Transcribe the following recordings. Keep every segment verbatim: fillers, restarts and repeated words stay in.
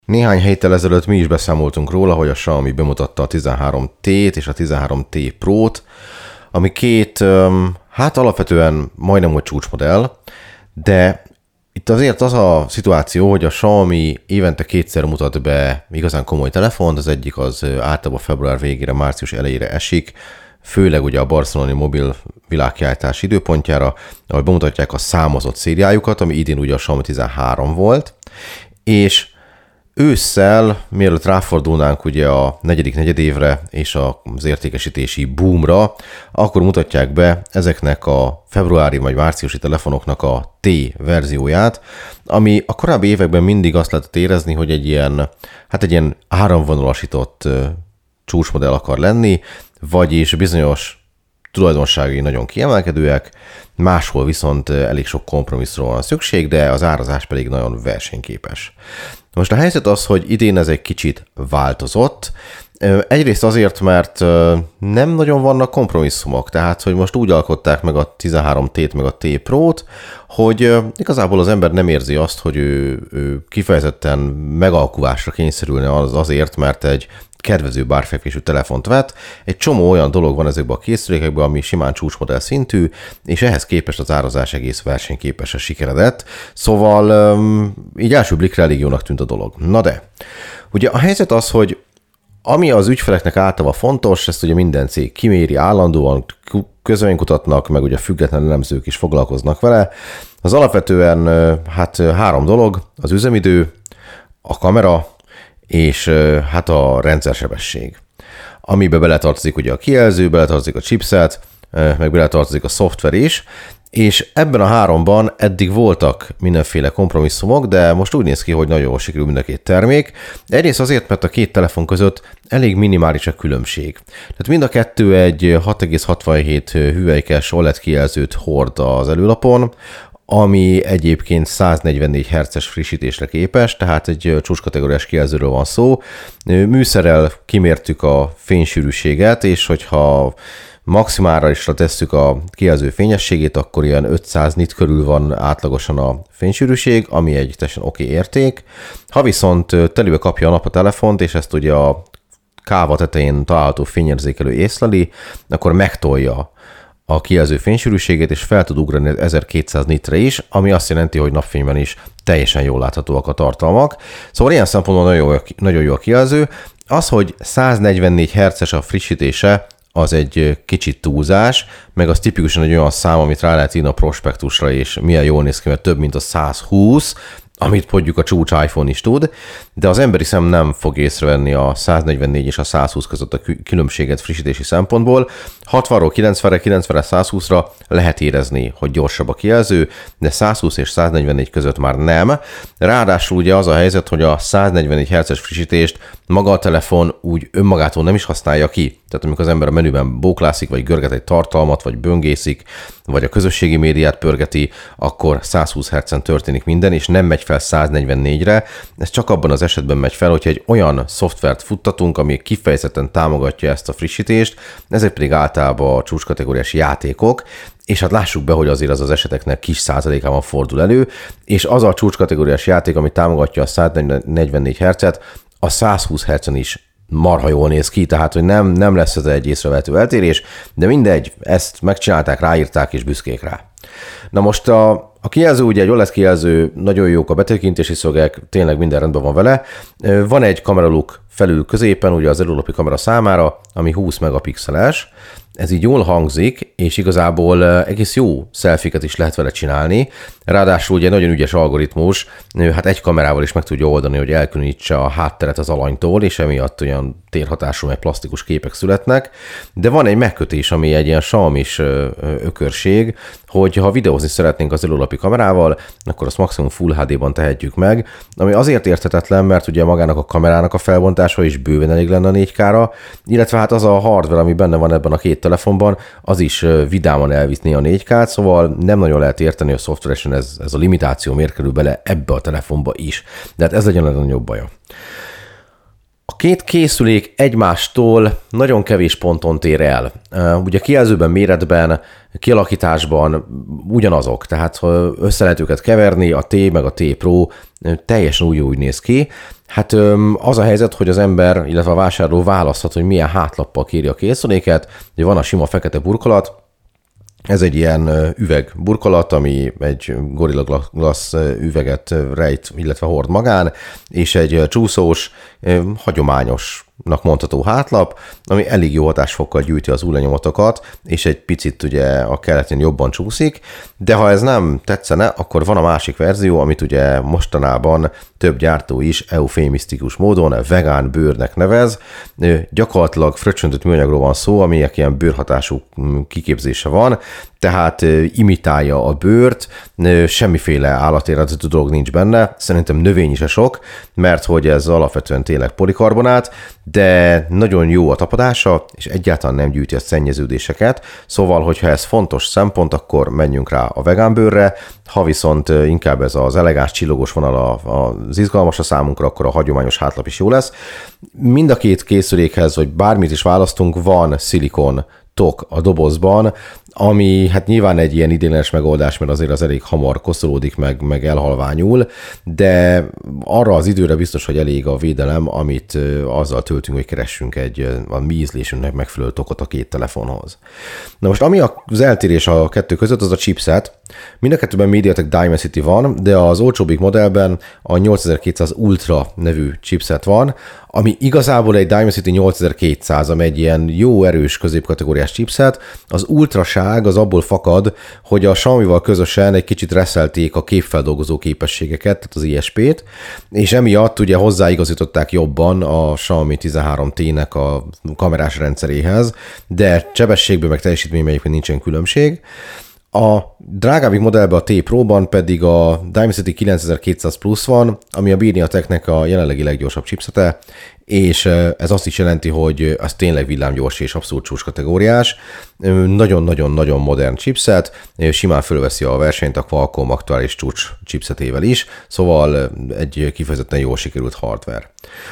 Néhány héttel ezelőtt mi is beszámoltunk róla, hogy a Xiaomi bemutatta a tizenhárom té-t és a tizenhárom té Pro-t, ami két, hát alapvetően majdnem hogy csúcsmodell, de itt azért az a szituáció, hogy a Xiaomi évente kétszer mutat be igazán komoly telefont, az egyik az általában február végére, március elejére esik, főleg ugye a barcelonai mobil világkiállítás időpontjára, ahol bemutatják a számozott szériájukat, ami idén ugye a Xiaomi tizenhárom volt, és ősszel, mielőtt ráfordulnánk ugye a negyedik negyedévre és az értékesítési boomra, akkor mutatják be ezeknek a februári vagy márciusi telefonoknak a T verzióját, ami a korábbi években mindig azt lehetett érezni, hogy egy ilyen, hát egy ilyen áramvonalasított csúcsmodell akar lenni, vagyis bizonyos tulajdonságai nagyon kiemelkedőek, máshol viszont elég sok kompromisszumra van szükség, de az árazás pedig nagyon versenyképes. Most a helyzet az, hogy idén ez egy kicsit változott. Egyrészt azért, mert nem nagyon vannak kompromisszumok, tehát hogy most úgy alkották meg a tizenhárom té-t meg a T Pro-t, hogy igazából az ember nem érzi azt, hogy ő, ő kifejezetten megalkuvásra kényszerülne az azért, mert egy kedvező bárfekvésű telefont vett. Egy csomó olyan dolog van ezekben a készülékekben, ami simán csúcsmodell szintű, és ehhez képest az árazás egész versenyképesen sikeredett. Szóval így első blikre elég jónak tűnt a dolog. Na de, ugye a helyzet az, hogy ami az ügyfeleknek általában fontos, ezt ugye minden cég kiméri állandóan, közvéleménykutatnak, meg ugye független elemzők is foglalkoznak vele. Az alapvetően hát három dolog, az üzemidő, a kamera, és hát a rendszersebesség, amiben beletartozik ugye a kijelző, beletartozik a chipset, meg beletartozik a szoftver is, és ebben a háromban eddig voltak mindenféle kompromisszumok, de most úgy néz ki, hogy nagyon jól sikerül mind a két termék. Egyrészt azért, mert a két telefon között elég minimális a különbség. Tehát mind a kettő egy hat egész hatvanhét hüvelykes o el e dé kijelzőt hord az előlapon, ami egyébként száznegyvennégy hertzes frissítésre képes, tehát egy csúcskategóriás kijelzőről van szó. Műszerrel kimértük a fénysűrűséget, és hogyha maximálra is tesszük a kijelző fényességét, akkor ilyen ötszáz nit körül van átlagosan a fénysűrűség, ami egy teljesen oké érték. Ha viszont telibe kapja a nap a telefont, és ezt ugye a káva tetején található fényérzékelő észleli, akkor megtolja a kijelző fénysűrűségét, és fel tud ugrani ezerkétszáz nitre is, ami azt jelenti, hogy napfényben is teljesen jól láthatóak a tartalmak. Szóval ilyen szempontból nagyon jó, nagyon jó a kijelző. Az, hogy száznegyvennégy hertzes a frissítése, az egy kicsit túlzás, meg az tipikusan egy olyan szám, amit rá lehet írni a prospektusra, és milyen jól néz ki, mert több, mint a száz húsz, amit mondjuk a csúcs iPhone is tud, de az emberi szem nem fog észrevenni a száznegyvennégy és a száz húsz között a különbséget frissítési szempontból. hatvanról kilencvenre, kilencvenre százhúszra lehet érezni, hogy gyorsabb a kijelző, de száz húsz és száznegyvennégy között már nem. Ráadásul ugye az a helyzet, hogy a száznegyvennégy hertzes frissítést maga a telefon úgy önmagától nem is használja ki. Tehát amikor az ember a menüben bóklászik, vagy görget egy tartalmat, vagy böngészik, vagy a közösségi médiát pörgeti, akkor száz húsz hertzen történik minden, és nem megy fel száznegyvennégyre. Ez csak abban az esetben megy fel, hogyha egy olyan szoftvert futtatunk, ami kifejezetten támogatja ezt a frissítést, ezek pedig általában a csúcskategóriás játékok, és hát lássuk be, hogy azért az az eseteknek kis százalékában fordul elő, és az a csúcskategóriás játék, ami támogatja a száznegyvennégy hertzet, a száz húsz hertzen is marha jól néz ki, tehát hogy nem, nem lesz ez egy észrevehető eltérés, de mindegy, ezt megcsinálták, ráírták és büszkék rá. Na most a, a kijelző, ugye egy o el e dé kijelző, nagyon jók a betekintési szögek, tényleg minden rendben van vele. Van egy kameraluk felül középen, ugye az előlapi kamera számára, ami húsz megapixeles. Ez így jól hangzik, és igazából egész jó selfieket is lehet vele csinálni. Ráadásul ugye nagyon ügyes algoritmus, hát egy kamerával is meg tudja oldani, hogy elkülönítse a hátteret az alanytól, és emiatt olyan térhatású, meg plastikus képek születnek. De van egy megkötés, ami egy ilyen Xiaomi-s ökörség, hogy ha videózni szeretnénk az előlapi kamerával, akkor azt maximum Full há dé-ban tehetjük meg, ami azért érthetetlen, mert ugye magának a kamerának a felbontása is bőven elég lenne a négy ká-ra, illetve hát az a hardware, ami benne van ebben a két telefonban, az is vidáman elviszné a négy ká-t, szóval nem nagyon lehet érteni, hogy szoftveresen ez, ez a limitáció miért kerül bele ebbe a telefonba is. De hát ez legyen a nagyobb baja. A két készülék egymástól nagyon kevés ponton tér el. Ugye a kijelzőben, méretben kialakításban ugyanazok, tehát ha össze lehet őket keverni, a T meg a T Pro teljesen úgy, úgy néz ki. Hát az a helyzet, hogy az ember, illetve a vásárló választhat, hogy milyen hátlappal kéri a készüléket. Ugye van a sima fekete burkolat, ez egy ilyen üveg burkolat, ami egy Gorilla Glass üveget rejt, illetve hord magán, és egy csúszós, hagyományosnak mondható hátlap, ami elég jó hatásfokkal gyűjti az új lenyomatokat, és egy picit ugye a keletén jobban csúszik, de ha ez nem tetszene, akkor van a másik verzió, amit ugye mostanában több gyártó is eufémisztikus módon vegán bőrnek nevez. Gyakorlatilag fröccsöntött műanyagról van szó, aminek ilyen bőrhatású kiképzése van, tehát imitálja a bőrt, semmiféle állatéredetű dolog nincs benne, szerintem növény is a sok, mert hogy ez alapvetően tényleg polikarbonát, de nagyon jó a tapadása, és egyáltalán nem gyűjti a szennyeződéseket, szóval, hogyha ez fontos szempont, akkor menjünk rá a vegán bőrre, ha viszont inkább ez az elegáns csillogós vonal az izgalmas a számunkra, akkor a hagyományos hátlap is jó lesz. Mind a két készülékhez, vagy bármit is választunk, van szilikon tok a dobozban, ami hát nyilván egy ilyen idéglenes megoldás, mert azért az elég hamar koszolódik, meg, meg elhalványul, de arra az időre biztos, hogy elég a védelem, amit azzal töltünk, hogy keressünk egy a mi ízlésünknek megfelelő tokot a két telefonhoz. Na most ami az eltérés a kettő között, az a chipset. Mind a kettőben MediaTek Dimensity van, de az olcsóbbik modellben a nyolcezer-kétszáz Ultra nevű chipset van, ami igazából egy Dimensity nyolcezer-kétszáz, ami egy ilyen jó erős középkategóriás chipset. Az ultraság az abból fakad, hogy a Xiaomi-val közösen egy kicsit reszelték a képfeldolgozó képességeket, tehát az I S P-t, és emiatt ugye hozzáigazították jobban a Xiaomi tizenhárom T-nek a kamerás rendszeréhez, de sebességben meg teljesítményben egyébként nincsen különbség. A drágábbik modellben, a T Pro-ban pedig a Dimensity kilencezer-kétszáz Plus van, ami a MediaTeknek a jelenlegi leggyorsabb chipsete, és ez azt is jelenti, hogy az tényleg villámgyors és abszolút csúcs kategóriás. Nagyon-nagyon-nagyon modern chipset, simán fölveszi a versenyt a Qualcomm aktuális csúcs chipsetével is, szóval egy kifejezetten jól sikerült hardware.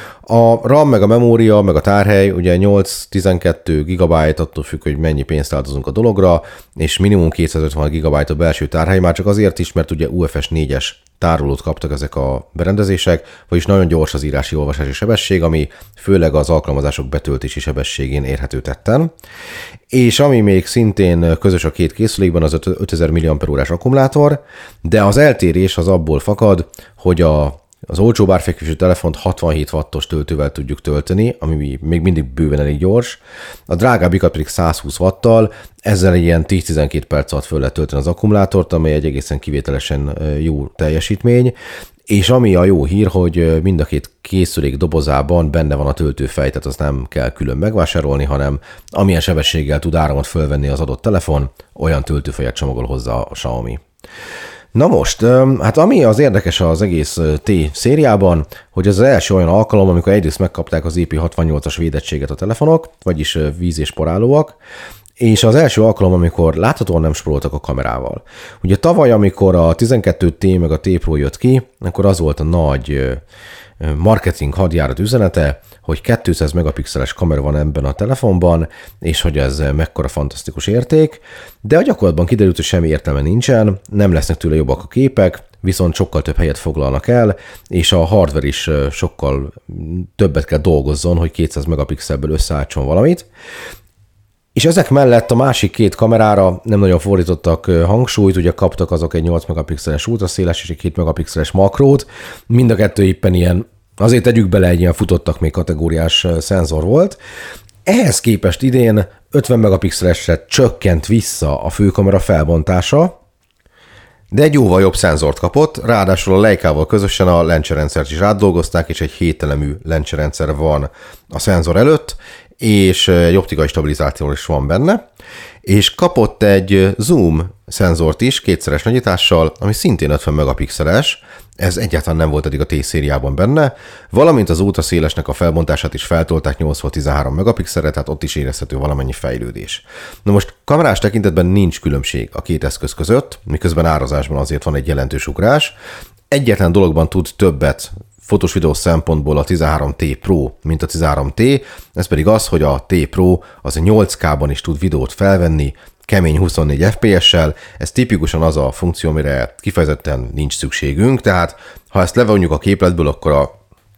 A RAM, meg a memória, meg a tárhely, ugye nyolc-tizenkettő gigabyte, attól függ, hogy mennyi pénzt áldozunk a dologra, és minimum kétszázötven gigabyte a belső tárhely, már csak azért is, mert ugye U F S négyes tárolót kaptak ezek a berendezések, vagyis nagyon gyors az írási olvasási sebesség, ami főleg az alkalmazások betöltési sebességén érhető tetten. És ami még szintén közös a két készülékben, az ötezer milliampere-órás akkumulátor, de az eltérés az abból fakad, hogy a Az olcsó árfekvésű telefont hatvanhét wattos töltővel tudjuk tölteni, ami még mindig bőven elég gyors. A drágábbikat pedig százhúsz watttal, ezzel egy ilyen tíz-tizenkét perc alatt föl lehet tölteni az akkumulátort, amely egy egészen kivételesen jó teljesítmény. És ami a jó hír, hogy mind a két készülék dobozában benne van a töltőfej, tehát azt nem kell külön megvásárolni, hanem amilyen sebességgel tud áramot fölvenni az adott telefon, olyan töltőfejet csomagol hozzá a Xiaomi. Na most, hát ami az érdekes az egész T szériában, hogy ez az első olyan alkalom, amikor egyrészt megkapták az I P hatvannyolcas védettséget a telefonok, vagyis víz- és porállóak, és az első alkalom, amikor láthatóan nem spóroltak a kamerával. Ugye tavaly, amikor a tizenkettő T meg a T Pro jött ki, akkor az volt a nagy marketing hadjárat üzenete, hogy kétszáz megapixeles kamera van ebben a telefonban, és hogy ez mekkora fantasztikus érték, de a gyakorlatban kiderült, hogy semmi értelme nincsen, nem lesznek tőle jobbak a képek, viszont sokkal több helyet foglalnak el, és a hardware is sokkal többet kell dolgozzon, hogy kétszáz megapixelből összeállítson valamit. És ezek mellett a másik két kamerára nem nagyon fordítottak hangsúlyt, ugye kaptak azok egy nyolc megapixeles ultraszéles és egy két megapixeles makrót, mind a kettő éppen ilyen, azért tegyük bele, egy ilyen futottak még kategóriás szenzor volt. Ehhez képest idén ötven megapixelesre csökkent vissza a főkamera felbontása, de egy jóval jobb szenzort kapott, ráadásul a Leicával közösen a lencserendszert is átdolgozták, és egy hételemű lencserendszer van a szenzor előtt, és egy optikai stabilizáció is van benne, és kapott egy zoom szenzort is kétszeres nagyítással, ami szintén ötven megapixeles, ez egyáltalán nem volt eddig a T-szériában benne, valamint az ultraszélesnek a felbontását is feltolták nyolcról tizenhárom megapixelre, tehát ott is érezhető valamennyi fejlődés. Na most kamerás tekintetben nincs különbség a két eszköz között, miközben árazásban azért van egy jelentős ugrás. Egyetlen dologban tud többet fotós videós szempontból a tizenhárom T Pro, mint a tizenhárom T, ez pedig az, hogy a T Pro az nyolc K-ban is tud videót felvenni, kemény huszonnégy ef pé es-sel, ez tipikusan az a funkció, amire kifejezetten nincs szükségünk, tehát ha ezt levonjuk a képletből, akkor a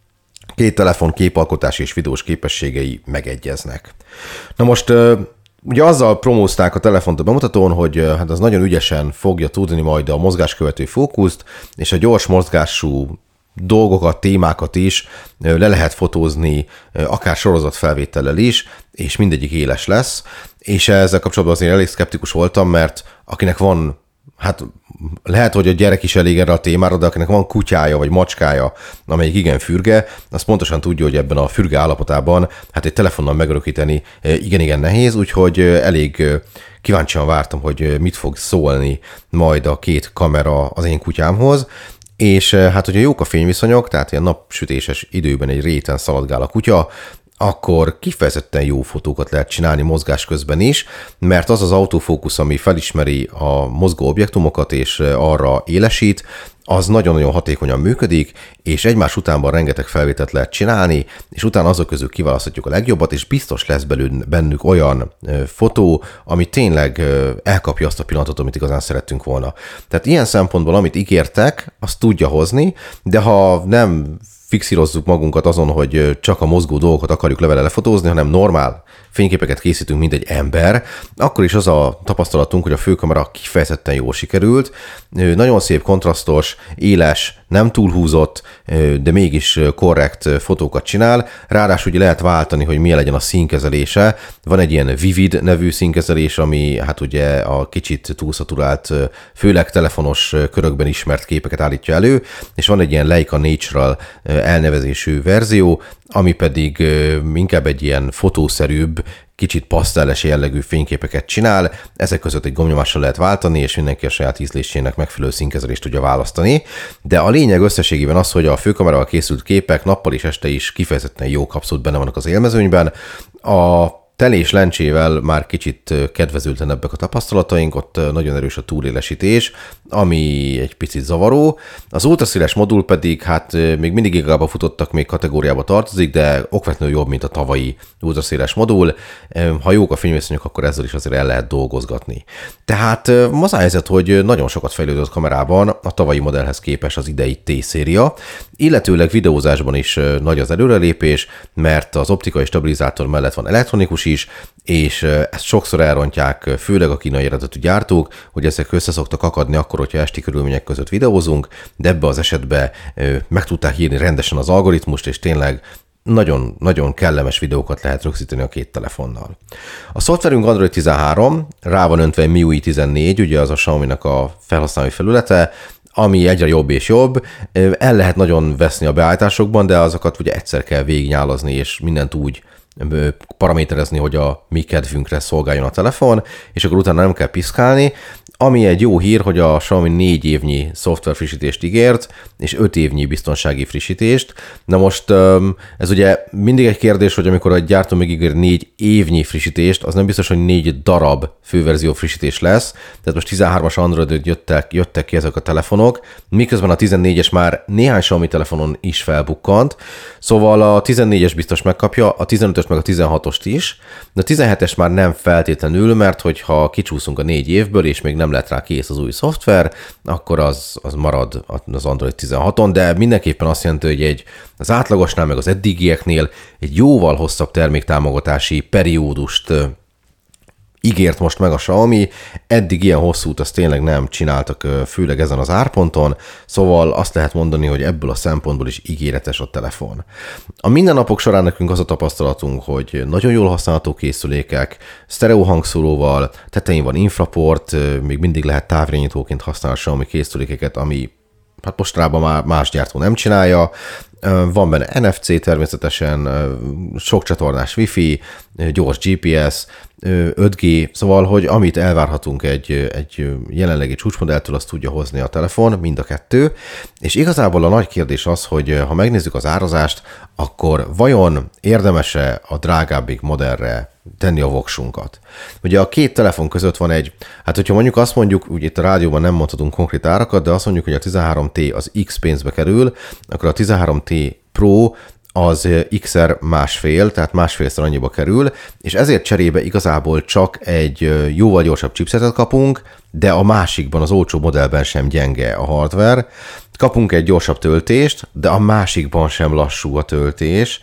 két telefon képalkotási és videós képességei megegyeznek. Na most ugye azzal promózták a telefont a bemutatón, hogy hát az nagyon ügyesen fogja tudni majd a mozgáskövető fókuszt, és a gyors mozgású dolgokat, témákat is le lehet fotózni, akár sorozatfelvétellel is, és mindegyik éles lesz. És ezzel kapcsolatban azért elég szkeptikus voltam, mert akinek van, hát lehet, hogy a gyerek is elég erre a témára, de akinek van kutyája vagy macskája, amelyik igen fürge, az pontosan tudja, hogy ebben a fürge állapotában hát egy telefonnal megörökíteni igen-igen nehéz, úgyhogy elég kíváncsian vártam, hogy mit fog szólni majd a két kamera az én kutyámhoz, és hát, hogyha jók a fényviszonyok, tehát ilyen napsütéses időben egy réten szaladgál a kutya, akkor kifejezetten jó fotókat lehet csinálni mozgás közben is, mert az az autofókusz, ami felismeri a mozgó objektumokat és arra élesít, az nagyon-nagyon hatékonyan működik, és egymás utánban rengeteg felvételt lehet csinálni, és utána azok közül kiválaszthatjuk a legjobbat, és biztos lesz belül, bennük olyan fotó, ami tényleg elkapja azt a pillanatot, amit igazán szerettünk volna. Tehát ilyen szempontból, amit ígértek, azt tudja hozni, de ha nem fixírozzuk magunkat azon, hogy csak a mozgó dolgokat akarjuk levele lefotózni, hanem normál fényképeket készítünk, mint egy ember, akkor is az a tapasztalatunk, hogy a főkamera kifejezetten jól sikerült, nagyon szép, kontrasztos, éles, nem túlhúzott, de mégis korrekt fotókat csinál. Ráadásul ugye lehet váltani, hogy milyen legyen a színkezelése. Van egy ilyen Vivid nevű színkezelés, ami hát ugye a kicsit túlszaturált, főleg telefonos körökben ismert képeket állítja elő, és van egy ilyen Leica Natural elnevezésű verzió, ami pedig inkább egy ilyen fotószerűbb, kicsit pasztelles jellegű fényképeket csinál, ezek között egy gombnyomással lehet váltani, és mindenki a saját ízlésének megfelelő színkezelést tudja választani. De a lényeg összességében az, hogy a főkamerával készült képek nappal és este is kifejezetten jók, abszolút benne vannak az élmezőnyben. A telés lencsével már kicsit kedvezőtlenebbek a tapasztalataink, ott nagyon erős a túlélesítés, ami egy picit zavaró. Az ultraszéles modul pedig hát még mindig gigába futottak, még kategóriába tartozik, de okvetlenül jobb, mint a tavalyi ultraszéles modul. Ha jók a fényviszonyok, akkor ezzel is azért el lehet dolgozgatni. Tehát az a helyzet, hogy nagyon sokat fejlődött kamerában a tavalyi modellhez képest az idei T-széria, illetőleg videózásban is nagy az előrelépés, mert az optikai stabilizátor mellett van elektronikus is, és ezt sokszor elrontják, főleg a kínai eredetű gyártók, hogy ezek össze szoktak akadni akkor, hogyha esti körülmények között videózunk, de ebbe az esetben meg tudták írni rendesen az algoritmust, és tényleg nagyon-nagyon kellemes videókat lehet rögzíteni a két telefonnal. A szoftverünk Android tizenhárom, rá van öntve em i u i tizennégy, ugye az a Xiaomi-nak a felhasználói felülete, ami egyre jobb és jobb. El lehet nagyon veszni a beállításokban, de azokat ugye egyszer kell végignyálazni, és mindent úgy paraméterezni, hogy a mi kedvünkre szolgáljon a telefon, és akkor utána nem kell piszkálni. Ami egy jó hír, hogy a Xiaomi négy évnyi szoftver frissítést ígért, és öt évnyi biztonsági frissítést. Na most ez ugye mindig egy kérdés, hogy amikor a gyártó megígér négy évnyi frissítést, az nem biztos, hogy négy darab főverzió frissítés lesz. Tehát most tizenhármas Android jöttek, jöttek ki ezek a telefonok, miközben a tizennégyes már néhány Xiaomi telefonon is felbukkant. Szóval a tizennégyes biztos megkapja, a tizenötös meg a tizenhatost is, de a tizenhetes már nem feltétlenül, mert hogyha kicsúszunk a négy évből, és még nem lett rá kész az új szoftver, akkor az, az marad az Android tizenhaton, de mindenképpen azt jelenti, hogy egy, az átlagosnál, meg az eddigieknél egy jóval hosszabb terméktámogatási periódust ígért most meg a Xiaomi, eddig ilyen hosszút azt tényleg nem csináltak, főleg ezen az árponton, szóval azt lehet mondani, hogy ebből a szempontból is ígéretes a telefon. A mindennapok során nekünk az a tapasztalatunk, hogy nagyon jól használható készülékek, sztereó hangszóróval, tetején van infraport, még mindig lehet távirányítóként használni a Xiaomi készülékeket, ami hát mostanában már más gyártó nem csinálja. Van benne en ef cé természetesen, sok csatornás Wi-Fi, gyors gé pé es, öt G, szóval, hogy amit elvárhatunk egy, egy jelenlegi csúcsmodelltől, azt tudja hozni a telefon, mind a kettő, és igazából a nagy kérdés az, hogy ha megnézzük az árazást, akkor vajon érdemes-e a drágábbik modellre tenni a voksunkat? Ugye a két telefon között van egy, hát hogyha mondjuk azt mondjuk, úgy itt a rádióban nem mondhatunk konkrét árakat, de azt mondjuk, hogy a tizenhárom T az X pénzbe kerül, akkor a tizenhárom T Pro az x-szer másfél, tehát másfélszer annyiba kerül, és ezért cserébe igazából csak egy jóval gyorsabb chipsetet kapunk, de a másikban, az olcsó modellben sem gyenge a hardware. Kapunk egy gyorsabb töltést, de a másikban sem lassú a töltés,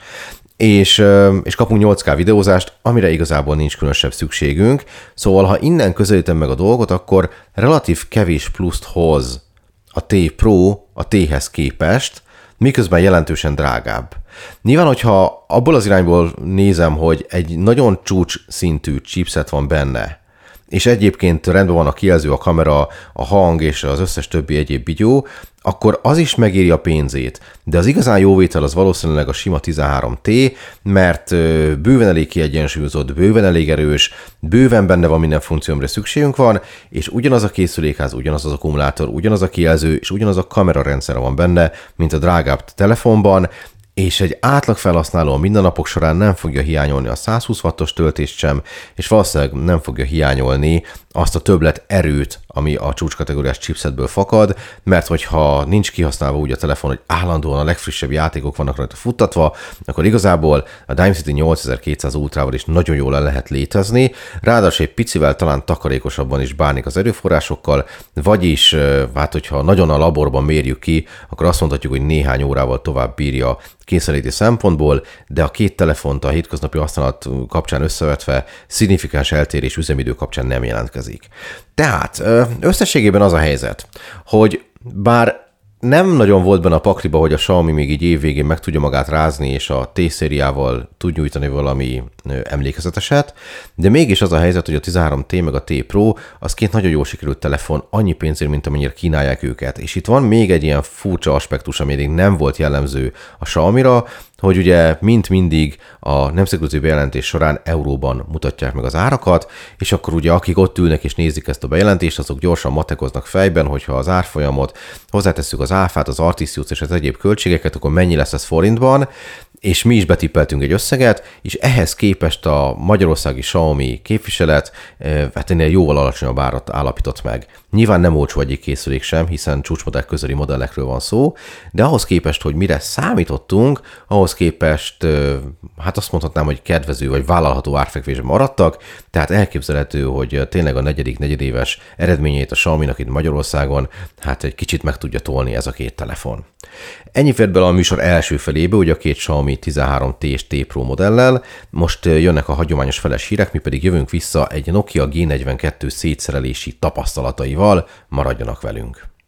és, és kapunk nyolc ká videózást, amire igazából nincs különösebb szükségünk. Szóval, ha innen közelítem meg a dolgot, akkor relatív kevés pluszt hoz a T Pro a T-hez képest, miközben jelentősen drágább. Nyilván, hogyha abból az irányból nézem, hogy egy nagyon csúcs szintű chipset van benne, és egyébként rendben van a kijelző, a kamera, a hang és az összes többi egyéb bigyó, akkor az is megéri a pénzét. De az igazán jó vétel az valószínűleg a sima tizenhárom té, mert bőven elég kiegyensúlyozott, bőven elég erős, bőven benne van minden funkció, amire szükségünk van, és ugyanaz a készülékház, ugyanaz az akkumulátor, ugyanaz a kijelző, és ugyanaz a kamerarendszer van benne, mint a drágább telefonban, és egy átlag felhasználó a mindennapok során nem fogja hiányolni a százhúsz wattos töltést sem, és valószínűleg nem fogja hiányolni azt a többlet erőt, ami a csúcskategóriás chipsetből fakad, mert hogyha nincs kihasználva úgy a telefon, hogy állandóan a legfrissebb játékok vannak rajta futtatva, akkor igazából a Dimensity nyolcezer-kétszáz Ultrával is nagyon jól el lehet létezni, ráadásul egy picivel talán takarékosabban is bánik az erőforrásokkal, vagyis hát hogyha nagyon a laborban mérjük ki, akkor azt mondhatjuk, hogy néhány órával tovább bírja kényszeríti szempontból, de a két telefont a hétköznapi használat kapcsán összevetve szignifikáns eltérés üzemidő kapcsán nem jelentkezik. Tehát összességében az a helyzet, hogy bár nem nagyon volt benne a pakliba, hogy a Xiaomi még így évvégén meg tudja magát rázni, és a T-szériával tud nyújtani valami emlékezeteset, de mégis az a helyzet, hogy a tizenhárom té meg a T Pro az két nagyon jól sikerült telefon annyi pénzért, mint amennyire kínálják őket. És itt van még egy ilyen furcsa aspektus, ami még nem volt jellemző a Xiaomira, hogy ugye mint mindig a nemzetközi bejelentés során euróban mutatják meg az árakat, és akkor ugye akik ott ülnek és nézik ezt a bejelentést, azok gyorsan matekoznak fejben, hogyha az árfolyamot hozzátesszük az áfát, az artisztiút és az egyéb költségeket, akkor mennyi lesz ez forintban, és mi is betippeltünk egy összeget, és ehhez képest a magyarországi Xiaomi képviselet hát ennél jóval alacsonyabb árat állapított meg. Nyilván nem olcsó egyik készülék sem, hiszen csúcsmodell közeli modellekről van szó, de ahhoz képest, hogy mire számítottunk, ahhoz képest hát azt mondhatnám, hogy kedvező vagy vállalható árfekvésben maradtak, tehát elképzelhető, hogy tényleg a negyedik negyedéves eredményét a Xiaominak itt Magyarországon hát egy kicsit meg tudja tolni ez a két telefon. Ennyi fért bele a műsor első felébe, ugye a két Xiaomi tizenhárom té és T Pro modellel. Most jönnek a hagyományos feles hírek, mi pedig jövünk vissza egy Nokia G negyvenkettő szétszerelési tapasztalataival. Maradjanak velünk!